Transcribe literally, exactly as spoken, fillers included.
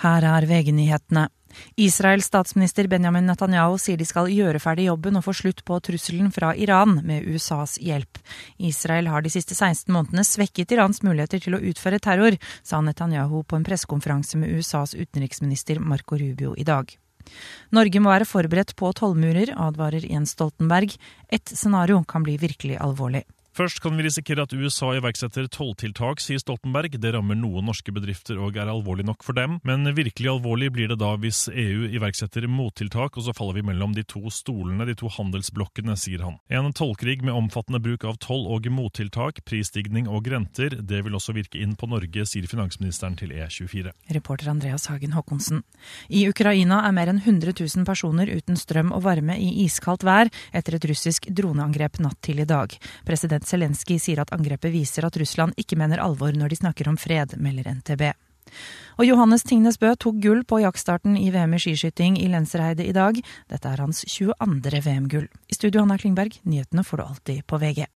Her er V G-nyhetene. Israels statsminister Benjamin Netanyahu sier de skal gjøre ferdig jobben og få slutt på trusselen fra Iran med U S A's hjelp. Israel har de siste seksten månedene svekket Irans muligheter til å utføre terror, sa Netanyahu på en pressekonferanse med U S A's utenriksminister Marco Rubio i dag. Norge må være forberedt på tollmurer, advarer Jens Stoltenberg. Et scenario kan bli virkelig alvorlig. Først kan vi risikere at U S A iverksetter tolltiltak, sier Stoltenberg. Det rammer noen norske bedrifter og er alvorlig nok for dem. Men virkelig alvorlig blir det da hvis E U iverksetter mottiltak, og så faller vi mellom de to stolene, de to handelsblokkene, sier han. En tollkrig med omfattende bruk av toll og mottiltak, prisstigning og renter, det vil også virke inn på Norge, sier finansministeren til E tjuefire. Reporter Andreas Hagen Håkonsen. I Ukraina er mer enn hundre tusen personer uten strøm og varme i iskaldt vær etter et russisk droneangrep natt til i dag. President Zelensky sier at angrepet viser at Russland ikke mener alvor når de snakker om fred, melder N T B. Og Johannes Tingnes Bø tok gull på jaktstarten i V M i skiskyting i Lenzerheide i dag. Dette er hans tjueandre V M-gull. I studio Hanna Klingberg, nyhetene får du alltid på V G.